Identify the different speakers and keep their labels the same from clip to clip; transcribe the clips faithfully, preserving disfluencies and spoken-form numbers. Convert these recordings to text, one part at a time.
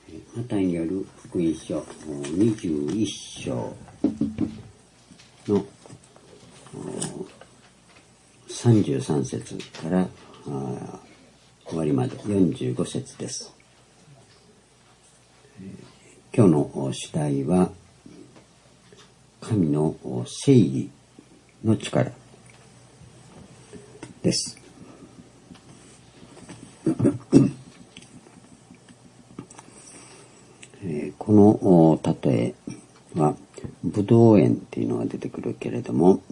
Speaker 1: マタイによる福音書にじゅういっ章のさんじゅうさん節から終わりまでよんじゅうご節です。今日の主題は神の正義の力です。この例えはブドウ園っていうのが出てくるけれども、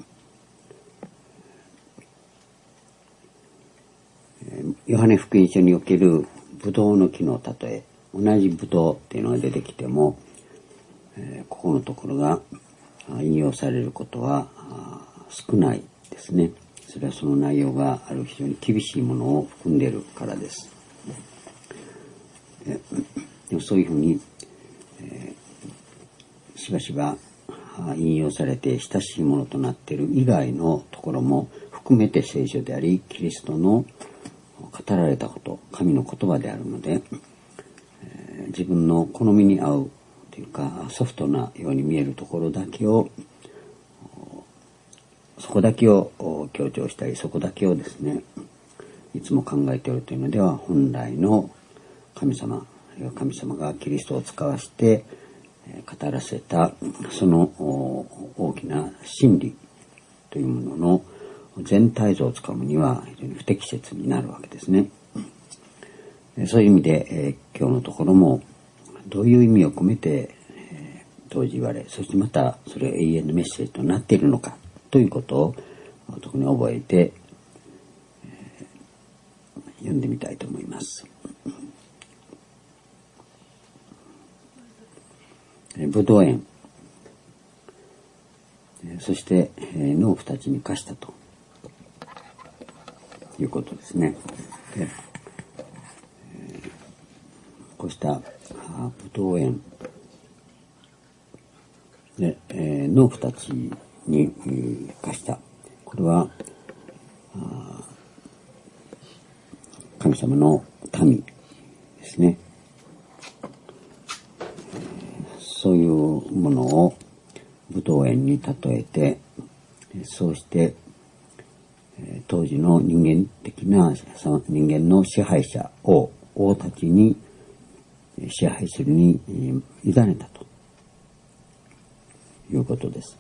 Speaker 1: ヨハネ福音書におけるブドウの木の例え、同じブドウっていうのが出てきても、ここのところが引用されることは少ないですね。それはその内容がある非常に厳しいものを含んでいるからです。でもそういうふうにしばしば引用されて親しいものとなっている以外のところも含めて聖書であり、キリストの語られたこと、神の言葉であるので、自分の好みに合うというかソフトなように見えるところだけを、そこだけを強調したり、そこだけをですね、いつも考えているというのでは、本来の神様、神様がキリストを使わして語らせたその大きな真理というものの全体像をつかむには非常に不適切になるわけですね。そういう意味で、えー、今日のところもどういう意味を込めて、えー、当時言われ、そしてまたそれが永遠のメッセージとなっているのかということを特に覚えて、えー、読んでみたいと思います。ブドウ園、そして農夫たちに貸したということですね。でこうしたブドウ園で、えー、農夫たちに貸した。これは神様の民ですね。そういうものをブドウ園に例えて、そうして当時の人間的な人間の支配者を王たちに支配するに委ねたということです。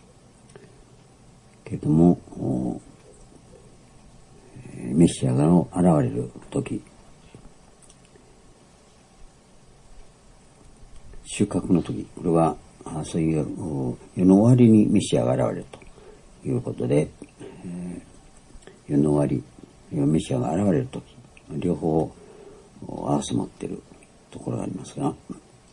Speaker 1: けれどもメシアが現れる時、収穫の時、これはそういう世の終わりにメシアが現れるということで、えー、世の終わり、メシアが現れる時、両方合わせ持っているところがありますが、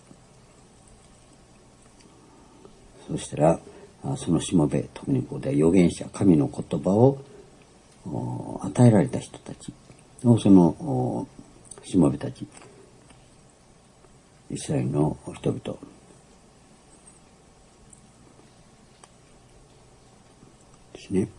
Speaker 1: そしたらそのしもべ、特にここで預言者、神の言葉を与えられた人たちのそのしもべたち、イスラエルの人々ですね、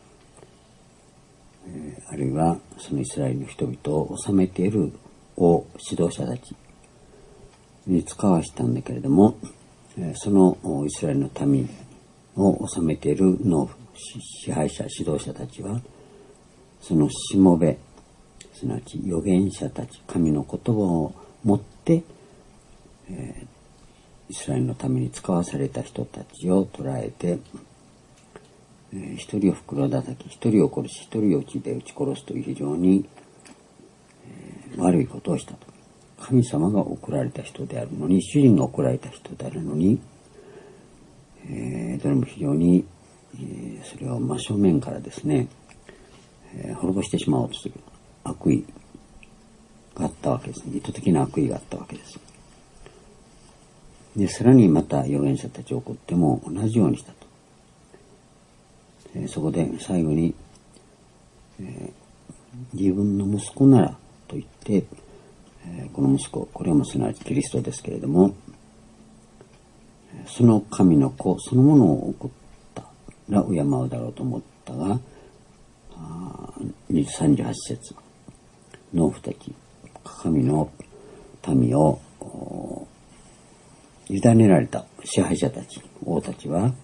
Speaker 1: えー、あるいはそのイスラエルの人々を治めている王指導者たちに使わしたんだけれども、えー、そのイスラエルの民を治めているの支配者指導者たちはそのしもべ、すなわち預言者たち、神の言葉を持ってえー、イスラエルのために使わされた人たちを捉えて、えー、一人を袋叩き、一人を殺し、一人を撃ちで撃ち殺すという非常に、えー、悪いことをしたと。神様が送られた人であるのに、主人が送られた人であるのに、えー、どれも非常に、えー、それを真正面からですね、えー、滅ぼしてしまおうとする悪意があったわけですね。意図的な悪意があったわけです。で、さらにまた預言者たちを送っても同じようにしたと。えー、そこで最後に、えー、自分の息子ならと言って、えー、この息子、これもすなわちキリストですけれども、その神の子そのものを送ったら敬うだろうと思ったが、さんじゅうはち節、農夫たち、神の民を委ねられた支配者たち、王たちは、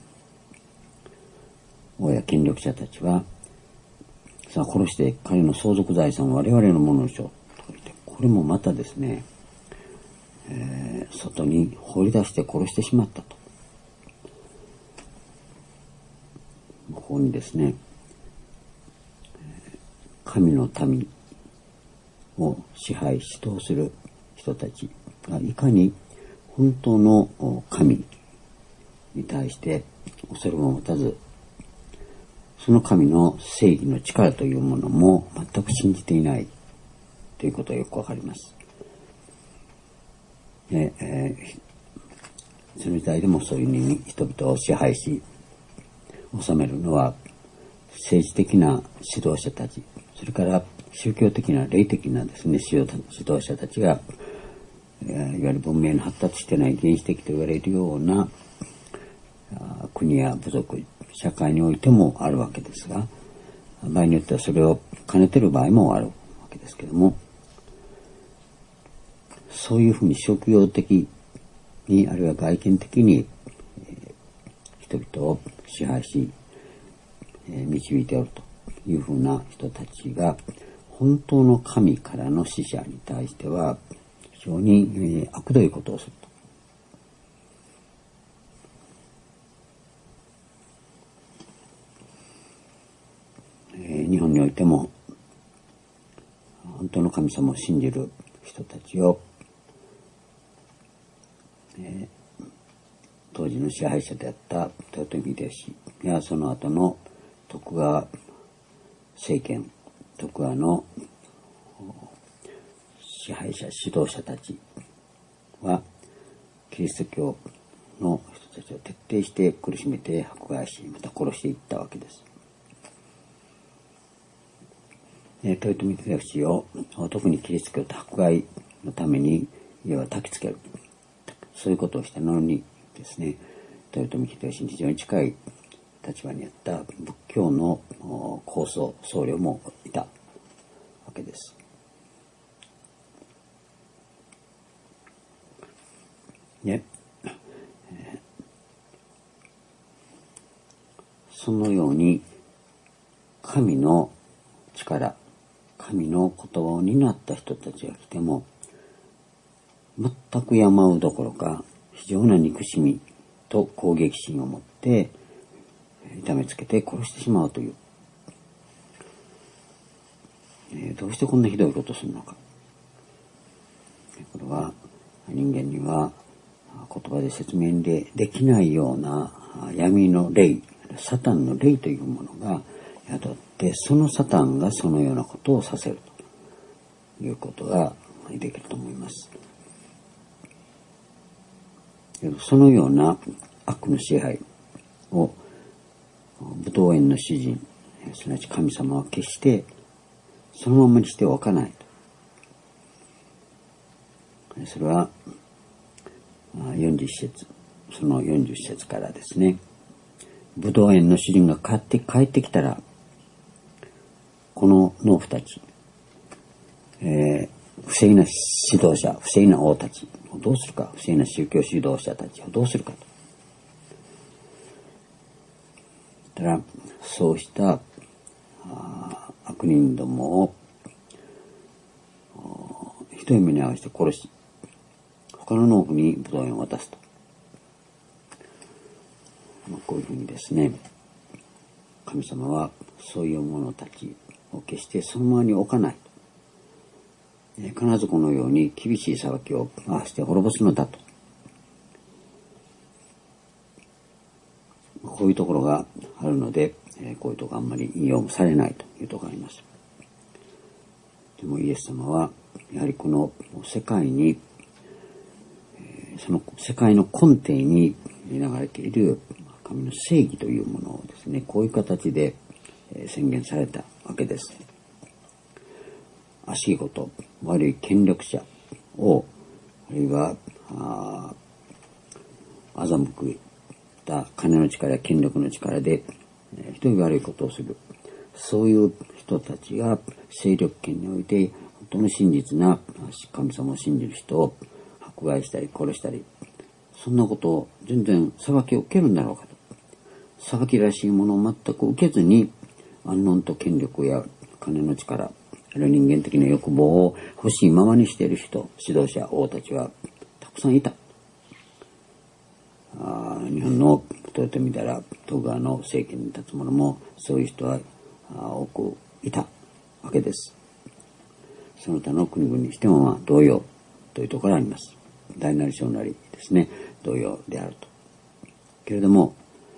Speaker 1: 王や権力者たちは、さあ殺して彼の相続財産を我々のものにしようと言って、これもまたですね、えー、外に放り出して殺してしまったと。ここにですね、神の民を支配指導する人たちがいかに本当の神に対して恐れも持たず、その神の正義の力というものも全く信じていないということがよくわかります。で、えー、その時代でもそういうふうに人々を支配し治めるのは政治的な指導者たち、それから宗教的な霊的なですね指導者たちが、えー、いわゆる文明の発達してない原始的と言われるような国や部族、社会においてもあるわけですが、場合によってはそれを兼ねている場合もあるわけですけれども、そういうふうに職業的にあるいは外見的に、えー、人々を支配し、えー、導いておるというふうな人たちが本当の神からの使者に対しては非常に、えー、悪どいことをすると。日本においても本当の神様を信じる人たちを、えー、当時の支配者であった豊臣秀吉やその後の徳川政権、徳川の支配者指導者たちはキリスト教の人たちを徹底して苦しめて迫害し、また殺していったわけです。豊臣秀吉を特にキリスト教と迫害のためにいわば焚きつける、そういうことをしたのにですね、豊臣秀吉に非常に近い立場にあった仏教の高僧僧侶もいたわけです。ね、えー、そのように神の力、神の言葉を担った人たちが来ても全くやまうどころか非常な憎しみと攻撃心を持って痛めつけて殺してしまうという、えー、どうしてこんなひどいことをするのか。これは人間には言葉で説明でできないような闇の霊、サタンの霊というものが宿って、そのサタンがそのようなことをさせるということができると思います。そのような悪の支配を武道園の主人、すなわち神様は決してそのままにしておかないと。それはよんじゅっ節、そのよんじゅっ節からですね、武道園の主人が帰って帰ってきたら、この農夫たち、えー、不正な指導者、不正な王たちをどうするか、不正な宗教指導者たちをどうするかと。だからそうした悪人どもをひどい目に遭わせて殺し、他の農夫に武道園を渡すと。まあ、こういうふうにですね、神様はそういう者たちを決してそのままに置かないと。必ずこのように厳しい裁きを合わせて滅ぼすのだと。こういうところがあるので、こういうところがあんまり引用されないというところがあります。でもイエス様はやはりこの世界に、その世界の根底に流れている神の正義というものをですね、こういう形で宣言されたわけです。悪しごと悪い権力者を、あるいはあ欺くた金の力や権力の力で人に悪いことをする、そういう人たちが勢力圏において本当の真実な神様を信じる人を迫害したり殺したり、 そんなことを全然裁きを受けるんだろうかと。裁きらしいものを全く受けずに、安穏と権力や金の力、あるいは人間的な欲望を欲しいままにしている人、指導者、王たちはたくさんいた。あ日本の豊臣だら徳川の政権に立つ者もそういう人は多くいたわけです。その他の国々にしてもまあ同様というところがあります。大なり小なりですね、同様であると。けれども、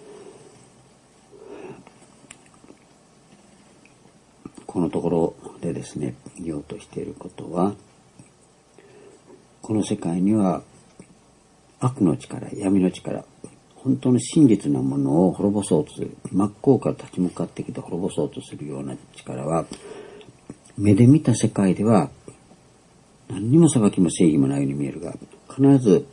Speaker 1: このところでですね、言おうとしていることは、この世界には悪の力、闇の力、本当の真実なものを滅ぼそうとする、真っ向から立ち向かってきて滅ぼそうとするような力は、目で見た世界では何にも裁きも正義もないように見えるが、必ず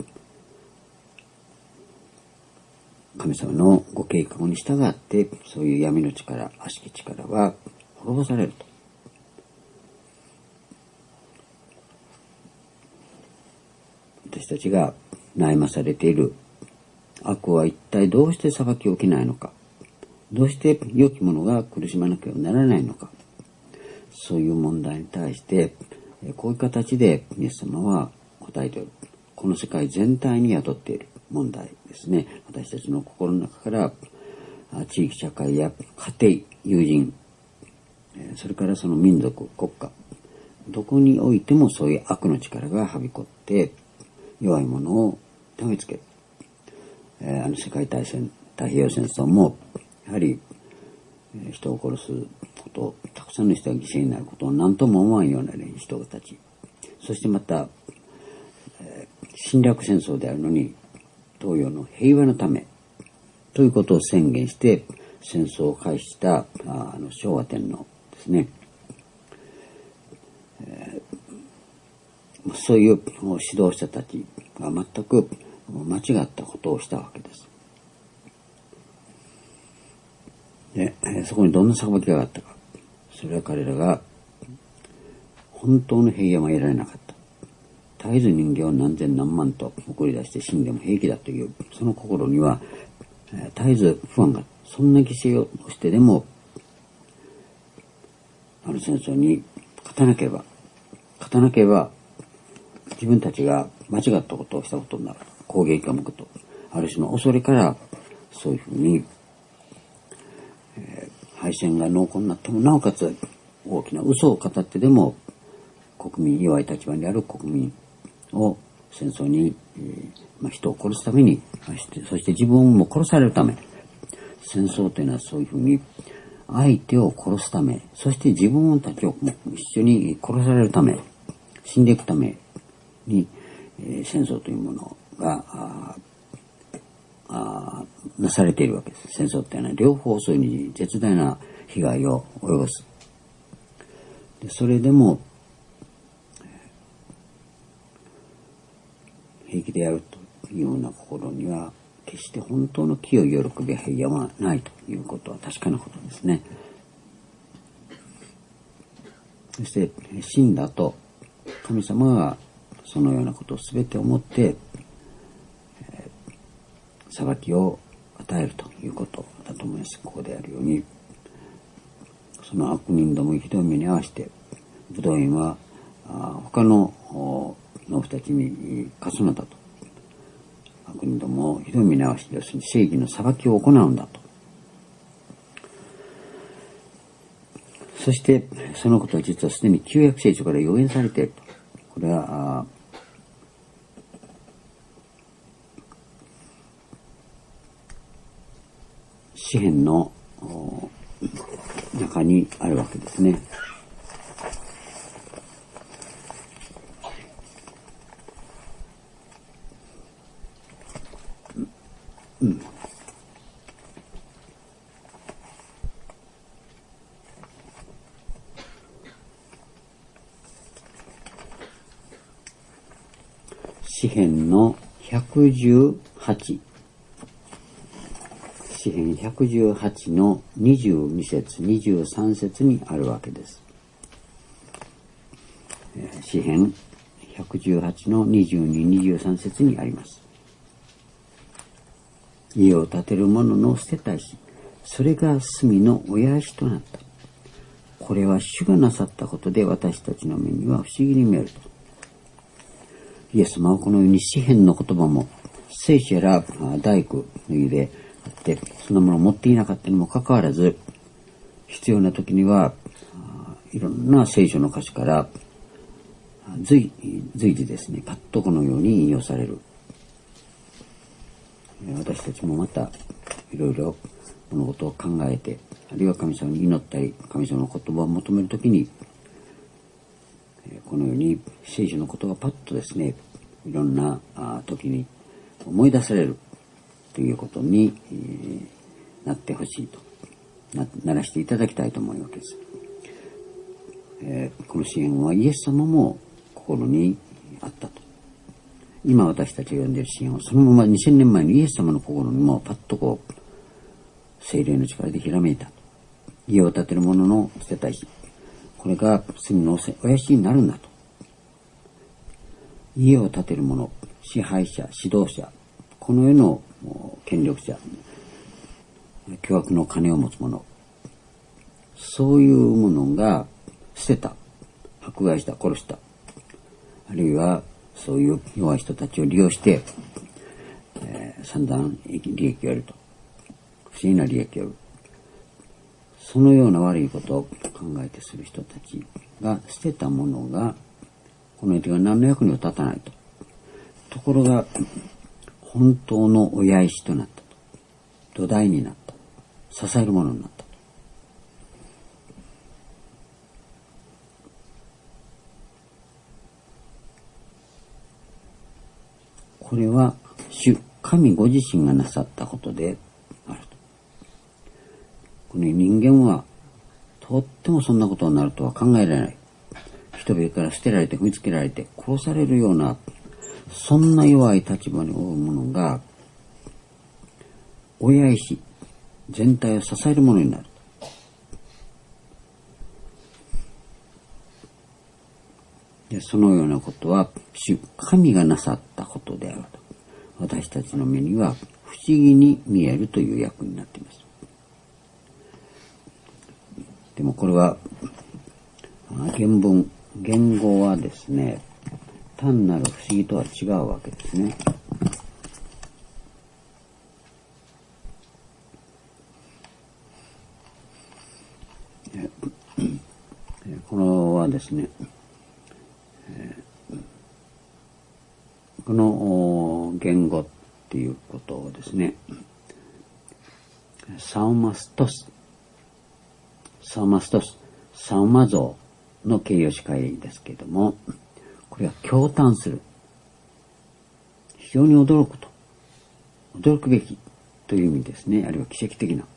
Speaker 1: 神様のご計画に従って、そういう闇の力、悪しき力は滅ぼされると。私たちが悩まされている悪は一体どうして裁きを受けないのか、どうして良き者が苦しまなければならないのか、そういう問題に対してこういう形でイエス様は答えておる。この世界全体に宿っている問題ですね。私たちの心の中から地域社会や家庭、友人、それからその民族、国家、どこにおいてもそういう悪の力がはびこって弱い者を痛めつける。えー、あの世界大戦、太平洋戦争もやはり、えー、人を殺すこと、たくさんの人が犠牲になることを何とも思わんような人たち、そしてまた、えー、侵略戦争であるのに東洋の平和のためということを宣言して戦争を開始したあの昭和天皇ですね、えー、そういう指導者たちが全く間違ったことをしたわけです。で、そこにどんな裁きがあったか。それは彼らが本当の平和は得られなかった。絶えず人間を何千何万と送り出して死んでも平気だという、その心には絶えず不安があった。そんな犠牲をしてでも、あの戦争に勝たなければ、勝たなければ、自分たちが間違ったことをしたことになる。攻撃が向くと。ある種の恐れから、そういうふうに、えー、敗戦が濃厚になっても、なおかつ大きな嘘を語ってでも、国民、弱い立場にある国民を戦争に、えーまあ、人を殺すために、そして自分も殺されるため、戦争というのはそういうふうに、相手を殺すため、そして自分たちを一緒に殺されるため、死んでいくために、えー、戦争というものがああなされているわけです。戦争というのは両方そういうに絶大な被害を及ぼす。でそれでも平気でやるというような心には決して本当の清い喜びや平和はないということは確かなことですね。そして死んだ後、神様がそのようなことを全て思って、えー、裁きを与えるということだと思います。ここであるように、その悪人どもひどい目に遭わして、ブドウ園はあ他の農夫たちに貸すのだと。悪人どもをひどい目に遭わして、要するに正義の裁きを行うんだと。そして、そのことは実はすでに旧約聖書から予言されていると。これは、詩篇の中にあるわけですね。うん。詩編のひゃくじゅうはち。詩編ひゃくじゅうはちのにじゅうに節、にじゅうさん節にあるわけです。詩編ひゃくじゅうはちのにじゅうに、にじゅうさん節にあります。 家を建てる者の捨てた石、それが隅の親石となった。これは主がなさったことで私たちの目には不思議に見えると。イエス様はこのように詩篇の言葉も聖書や大工の家であって、そんなものを持っていなかったにもかかわらず、必要な時にはいろんな聖書の箇所から随随時ですね、パッとこのように引用される。私たちもまたいろいろ物事を考えて、あるいは神様に祈ったり、神様の言葉を求めるときに、このように聖書のことがパッとですね、いろんな時に思い出されるということになってほしいと、な、ならしていただきたいと思うわけです。えー、この詩篇はイエス様も心にあったと。今私たちが読んでいる詩篇はそのままにせんねんまえのイエス様の心にもパッとこう、聖霊の力でひらめいたと。家を建てる者の捨てた石、これが隅の親石になるんだと。家を建てる者、支配者、指導者、この世の権力者、巨額の金を持つ者、そういうものが捨てた、迫害した、殺した、あるいはそういう弱い人たちを利用して、えー、散々利益を得ると。不思議な利益を得る。そのような悪いことを考えてする人たちが捨てたものが、この世では何の役にも立たないと。ところが、本当の親石となったと。土台になった。支えるものになったと。これは、主、神ご自身がなさったことであると。この人間は、とってもそんなことになるとは考えられない。人々から捨てられて踏みつけられて殺されるような、そんな弱い立場に負う者が、親石、全体を支えるものになる。で、そのようなことは、主、神がなさったことであると。私たちの目には不思議に見えるという役になっています。でもこれは、原文、言語はですね、単なる不思議とは違うわけですね。このはですね、この言語っていうことをですね、サウマストス、サウマストス、サウマ像の形容詞会ですけれども、これは驚嘆する。非常に驚くと。驚くべきという意味ですね。あるいは奇跡的な。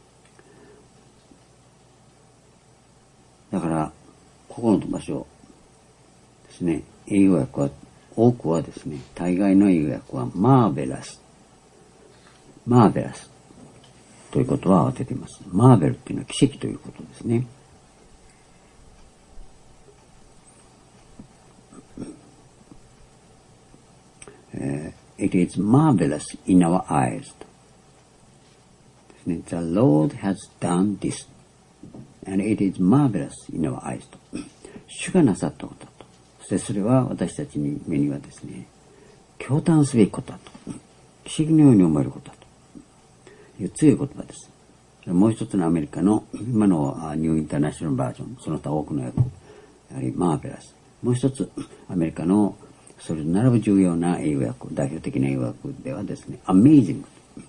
Speaker 1: だから、ここの場所ですね、英語訳は、多くはですね、大概の英語訳はマーベラス。マーベラスということは当てています。マーベルっていうのは奇跡ということですね。Uh, it is marvelous in our eyes. ですね。The Lord has done this, and it is marvelous in our eyes. と。主がなさったことだと。そしてそれは私たちに目にはですね、驚嘆すべきことだと。奇跡のように思えることだという強い言葉です。もう一つのアメリカの今のニューインターナショナルバージョン、その他多くの訳、やはりマーベラス。もう一つアメリカのそれと並ぶ重要な英語訳、代表的な英語訳ではですね、amazing.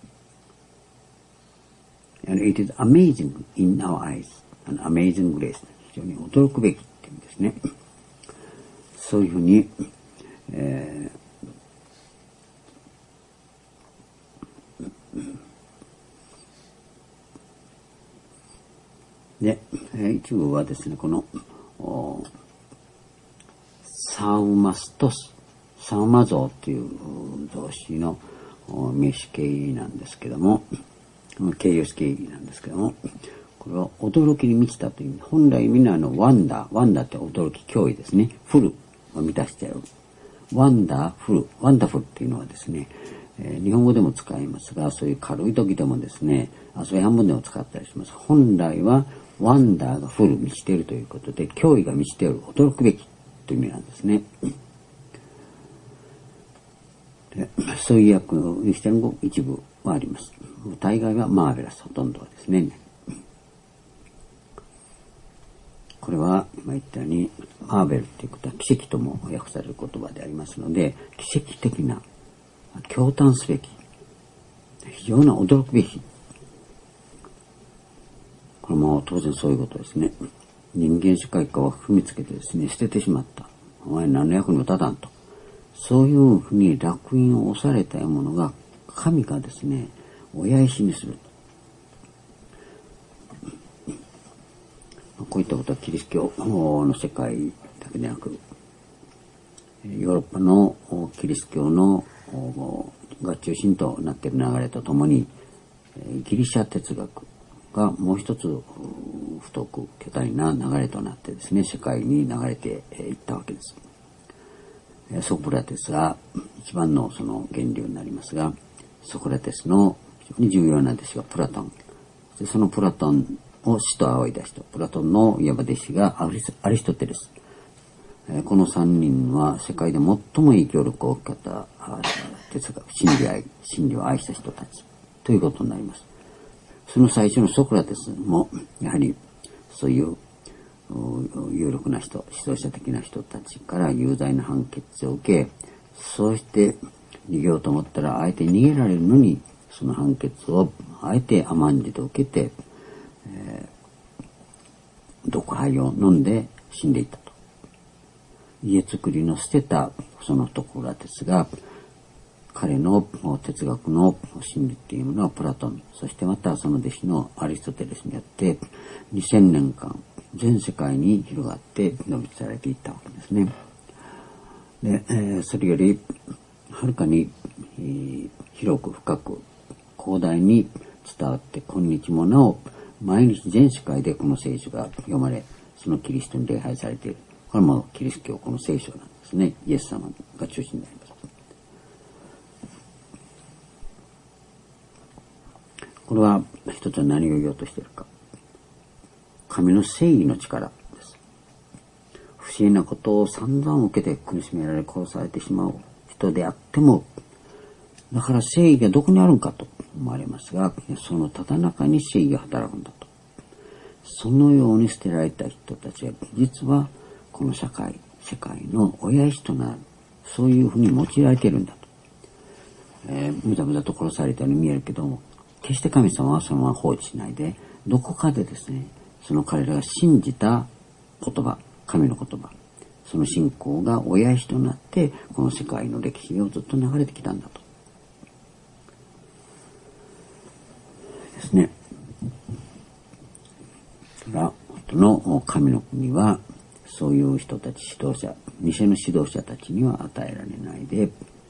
Speaker 1: And it is amazing in our eyes. An amazing grace. 非常に驚くべきっていうんですね。そういうふうに、えー、で、一部はですね、この、サウマストス、サウマ像という動詞の名詞形なんですけども、形容詞形なんですけども、これは驚きに満ちたという意味。本来みんなあのワンダー、ワンダーって驚き、脅威ですね。フルを満たしちゃう。 ワンダフル、ワンダフルっていうのはですね、えー、日本語でも使いますが、そういう軽い時でもですね、遊び半分でも使ったりします。本来はワンダーがフル、満ちているということで、脅威が満ちている、驚くべきという意味なんですね。でそういう訳にしても一部はあります。大概はマーベラス、ほとんどはですね。これは今言ったようにマーベルということは奇跡とも訳される言葉でありますので、奇跡的な、驚嘆すべき、非常な驚くべき、これも当然そういうことですね。人間社会化を踏みつけてですね、捨ててしまった。お前何の役にも立たんと。そういうふうに烙印を押されたものが神がですね、親石にする。こういったことはキリスト教の世界だけでなく、ヨーロッパのキリスト教のが中心となっている流れとともに、ギリシャ哲学がもう一つ太く巨大な流れとなってですね、世界に流れていったわけです。ソクラテスが一番のその源流になりますが、ソクラテスの非常に重要な弟子がプラトン。でそのプラトンを師と仰いだ人、プラトンのいわば弟子がアリストテレス。この三人は世界で最も影響力を大きかった哲学、真理愛、真理を愛した人たちということになります。その最初のソクラテスもやはりそういう有力な人、指導者的な人たちから有罪な判決を受け、そうして逃げようと思ったらあえて逃げられるのに、その判決をあえて甘んじて受けて、えー、毒灰を飲んで死んでいったと。家作りの捨てたそのソクラテスが、彼の哲学の真理っていうものはプラトン、そしてまたその弟子のアリストテレスによってにせんねんかん全世界に広がって伸び伝えられていったわけですね。で、えー、それよりはるかに、えー、広く深く広大に伝わって今日もなお毎日全世界でこの聖書が読まれ、そのキリストに礼拝されている。これもキリスト教この聖書なんですね。イエス様が中心になります。これは一つは何を言おうとしているか。神の正義の力です。不思議なことを散々受けて苦しめられ殺されてしまう人であっても、だから正義がどこにあるんかと思われますが、そのただ中に正義が働くんだと。そのように捨てられた人たちが実はこの社会、世界の親石となる。そういうふうに用いられているんだと。えー、むざむざと殺されたように見えるけども、決して神様はそのまま放置しないで、どこかでですね、その彼らが信じた言葉、神の言葉、その信仰が親石となって、この世界の歴史をずっと流れてきたんだと。ですね。だから、本当の神の国は、そういう人たち、指導者、偽の指導者たちには与えられないで、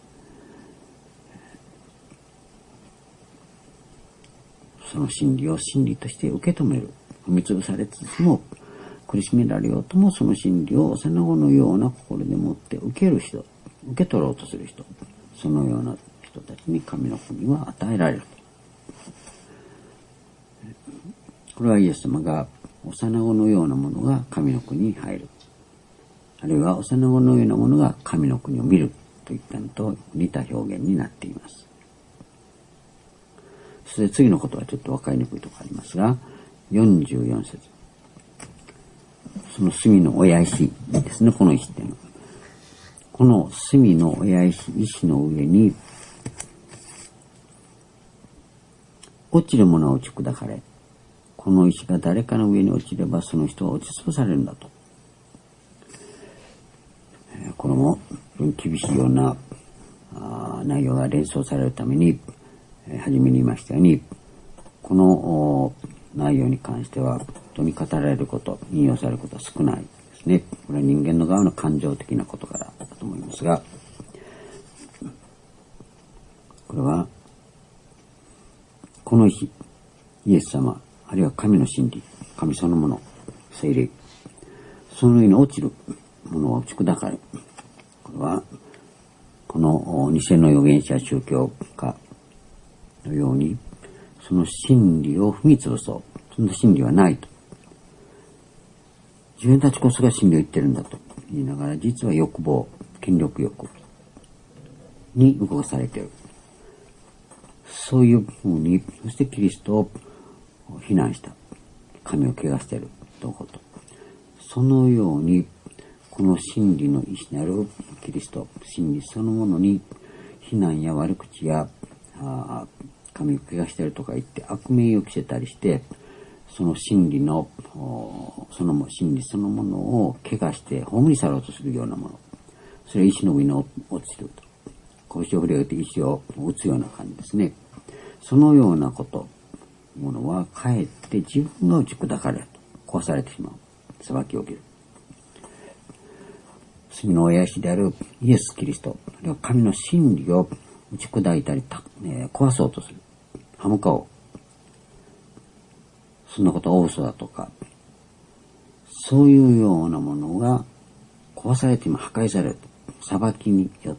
Speaker 1: その真理を真理として受け止める。踏み潰されつつも、苦しめられようともその真理を幼子のような心でもって受ける人、受け取ろうとする人、そのような人たちに神の国は与えられる。これはイエス様が幼子のようなものが神の国に入る。あるいは幼子のようなものが神の国を見るといったのと似た表現になっています。そして次のことはちょっと分かりにくいところがありますが、よんじゅうよん節。その隅の親石ですね、この石っていうのは。この隅の親石、石の上に、落ちるものは打ち砕かれ、この石が誰かの上に落ちればその人は落ち潰されるんだと。えー、これも厳しいようなあ内容が連想されるために、えー、初めに言いましたように、この内容に関しては人に語られること、引用されることは少ないですね。これは人間の側の感情的なことからだと思いますが、これはこの日、イエス様、あるいは神の真理、神そのもの、聖霊、その上に落ちるものは打ち砕かれ、これはこの偽の預言者宗教家のように、その真理を踏み潰そう。そんな真理はないと。自分たちこそが真理を言ってるんだと言いながら、実は欲望、権力欲に動かされている。そういうふうに、そしてキリストを非難した。神を汚しているということ。そのように、この真理の意志なるキリスト、真理そのものに非難や悪口や、あ神を汚しているとか言って悪名を着せたりして、その真理の、その真理そのものを汚して葬り去ろうとするようなもの。それは石の上に落ちると。腰を振り上げて石を打つような感じですね。そのようなこと、ものはかえって自分が打ち砕かれると。壊されてしまう。裁きを受ける。罪の親石であるイエス・キリスト、あるいは神の真理を打ち砕いたり、えー、壊そうとする。歯向かおう。そんなことは大嘘だとか、そういうようなものが壊されても破壊される。裁きによって、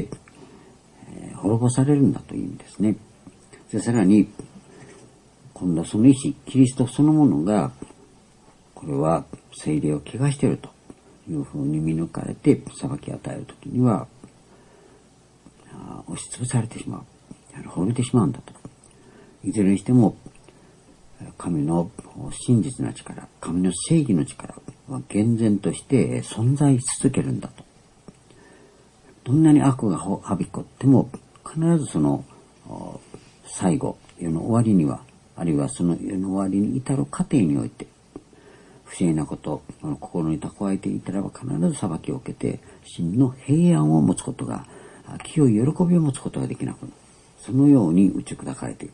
Speaker 1: えー、滅ぼされるんだという意味ですね。で、さらに、今度はその意志、キリストそのものが、これは聖霊を汚しているというふうに見抜かれて、裁きを与えるときには、押しつぶされてしまう。滅びてしまうんだと。いずれにしても、神の真実な力、神の正義の力は厳然として存在し続けるんだと。どんなに悪がはびこっても、必ずその最後、世の終わりには、あるいはその世の終わりに至る過程において、不正なこと、心に蓄えていたらば必ず裁きを受けて、真の平安を持つことが、清い喜びを持つことができなくなる。そのように打ち砕かれている。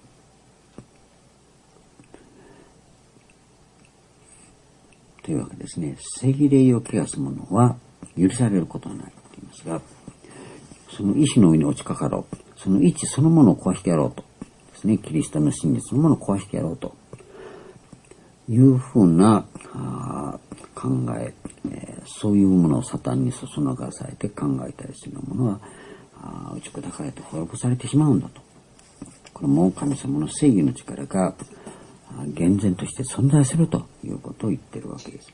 Speaker 1: というわけですね。聖霊を汚す者は許されることはないと言いますが、その意志の上に落ちかかろう。その意志そのものを壊してやろうと。ですね。キリストの真実そのものを壊してやろうと。いうふうな考え、えー、そういうものをサタンにそそのかされて考えたりするものは、打ち砕かれて滅ぼされてしまうんだと。これも神様の正義の力が厳然として存在するということを言っているわけです。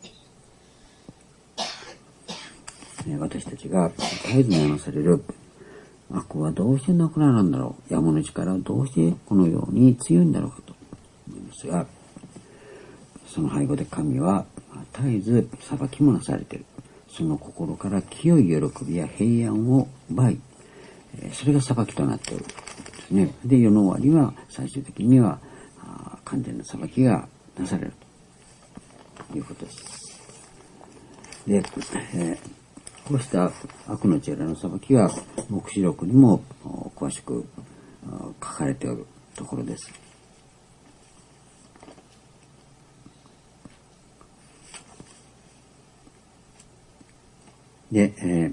Speaker 1: 私たちが絶えず悩まされる悪はどうしてなくなるんだろう。山の力はどうしてこのように強いんだろうかと思いますが、その背後で神は絶えず裁きもなされている。その心から清い喜びや平安を奪い、それが裁きとなっているですね。で、世の終わりは最終的には完全な裁きがなされるということです。で、えー、こうした悪の力の裁きは黙示録にも詳しく書かれているところです。で、えー、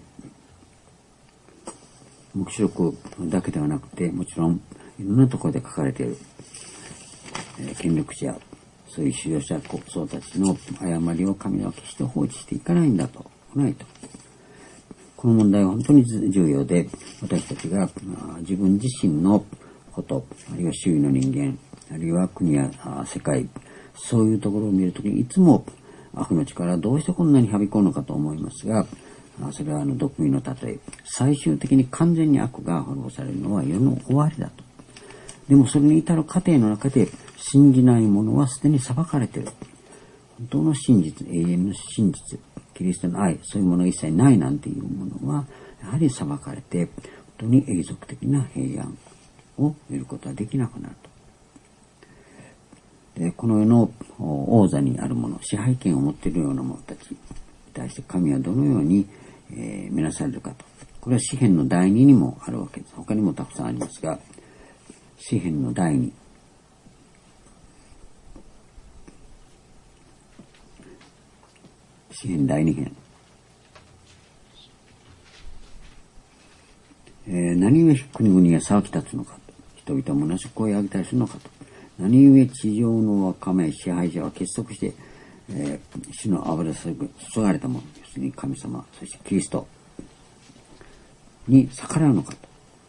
Speaker 1: 黙示録だけではなくて、もちろんいろんなところで書かれている、えー、権力者、そういう指導者国葬たちの誤りを神は決して放置していかないんだと、ないと。この問題は本当に重要で、私たちが自分自身のこと、あるいは周囲の人間、あるいは国や世界、そういうところを見るときにいつも悪の力はどうしてこんなにはびこるのかと思いますが、それはあの毒味の例え、最終的に完全に悪が滅ぼされるのは世の終わりだと。でもそれに至る過程の中で信じない者はすでに裁かれている。本当の真実、永遠の真実、キリストの愛、そういうものが一切ないなんていうものは、やはり裁かれて、本当に永続的な平安を得ることはできなくなると。で、この世の王座にある者、支配権を持っているような者たちに対して神はどのように、えー、見なされるかと。これは詩編の第二にもあるわけです。他にもたくさんありますが、詩編の第二。詩編第二編。えー、何故国々が騒ぎ立つのかと。人々は虚しく声を上げたりするのかと。何故地上の若め支配者は結束して、えー、主の油注がれたものですね。神様、そしてキリストに逆らうのかと。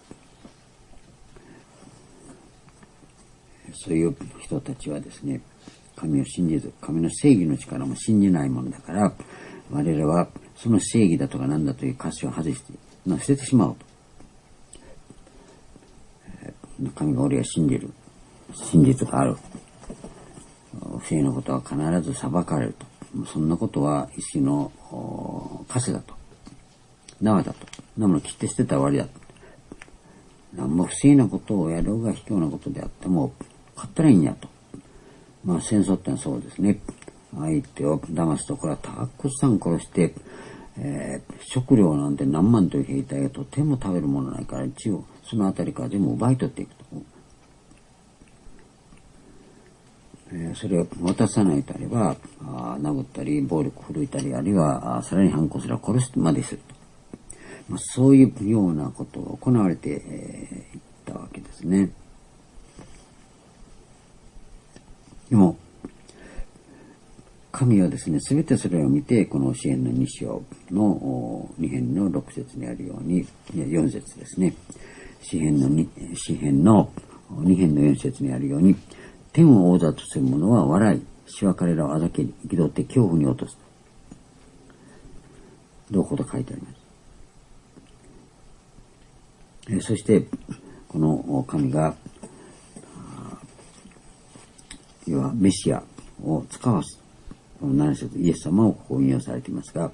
Speaker 1: そういう人たちはですね、神を信じず、神の正義の力も信じないものだから、我々はその正義だとか何だという歌詞を外して、捨ててしまおうと。神が俺が信じる。真実がある。不正のことは必ず裁かれると。そんなことは一種の枷だと。縄だと。なもの切って捨てたら終わりだと。何も不正なことをやろうが卑怯なことであっても、買ったらいいんやと。まあ戦争ってのはそうですね。相手を騙すところはたくさん殺して、えー、食料なんて何万という兵隊がとても食べるものないから、一応そのあたりから全部奪い取っていくと。えー、それを渡さないとあれば、あ殴ったり暴力振るいたり、あるいはさらに反抗すれば殺すまですると。まあ、そういうようなことが行われてい、えー、ったわけですね。でも神はですね、すべてそれを見て、この詩編のに章のに編のろく節にあるように、いやよん節ですね。詩編のに、詩編のに編のよん節にあるように、天を王座とする者は笑い、死は彼らをあざけに憤って恐怖に落とす。どうほど書いてあります。えそして、この神が、要はメシアを使わす。なな節、イエス様をここ引用されていますが、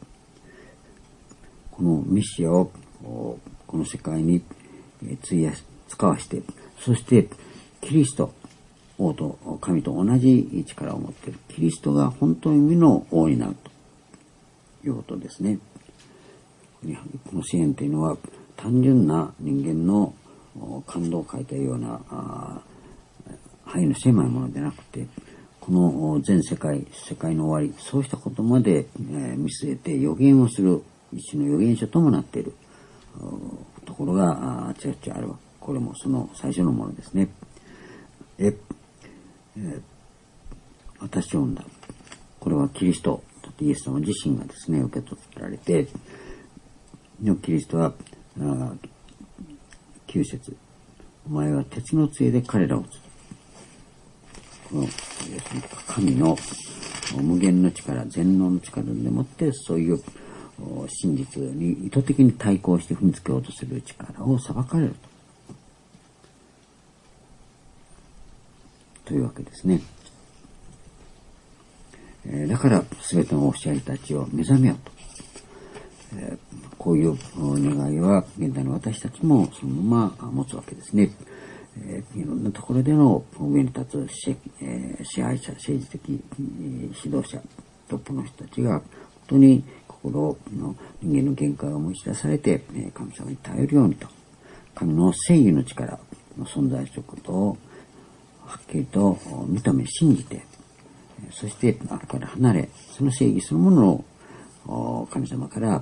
Speaker 1: このメシアをこの世界に費やし、使わして、そしてキリスト、王と神と同じ力を持っているキリストが本当に意味の王になるということですね。この詩篇というのは単純な人間の感動を書いたような範囲の狭いものでなくて、この全世界、世界の終わり、そうしたことまで見据えて予言をする一種の予言書ともなっているところがあちらちらあるわ。これもその最初のものですね。え、え私を生んだ。これはキリスト、イエス様自身がですね、受け取られて、キリストはきゅう節、お前は鉄の杖で彼らを打つ。この神の無限の力、全能の力でもって、そういう真実に意図的に対抗して踏みつけようとする力を裁かれると。というわけですね。えー、だから全てのお教えたちを目覚めようと。えー、こういう願いは現代の私たちもそのまま持つわけですね。えー、いろんなところでの上に立つ支、えー、支配者、政治的、えー、指導者、トップの人たちが本当に心の人間の限界を思い知らされて、えー、神様に頼るようにと、神の正義の力の存在することをはっきりと認め信じて、そして悪から離れ、その正義そのものを神様から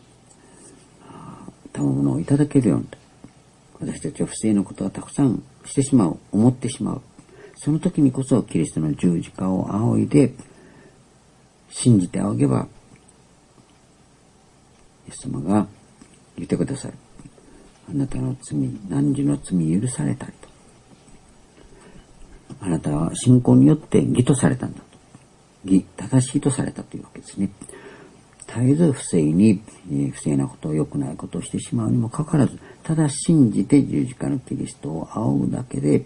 Speaker 1: 賜物をいただけるようにと。私たちは不正のことはたくさんしてしまう、思ってしまう。その時にこそキリストの十字架を仰いで信じてあげば、イエス様が言ってくださる。あなたの罪、汝の罪許されたりと。あなたは信仰によって義とされたんだと。義、正しいとされたというわけですね。絶えず不正に、不正なことを良くないことをしてしまうにもかかわらず、ただ信じて十字架のキリストを仰ぐだけで、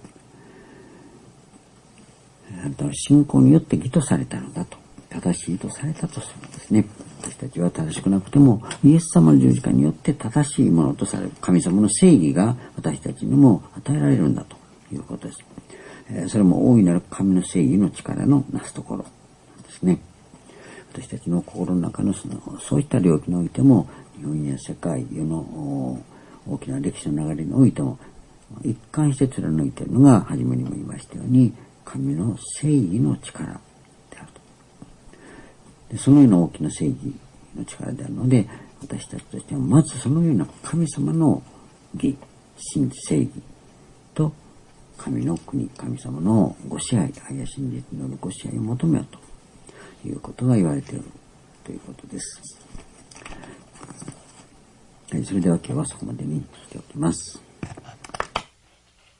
Speaker 1: あなたは信仰によって義とされたのだと。正しいとされたとするんですね。私たちは正しくなくても、イエス様の十字架によって正しいものとされる神様の正義が私たちにも与えられるんだということです。それも大いなる神の正義の力のなすところですね。私たちの心の中のそのそういった領域においても、日本や世界世の大きな歴史の流れにおいても一貫して貫いているのが、初めにも言いましたように神の正義の力であると。でそのような大きな正義の力であるので、私たちとしてはまずそのような神様の義、真正義と神の国、神様のご支配、愛や真実によるご支配を求めようということが言われているということです。 はい、それでは今日はそこまでにしておきます。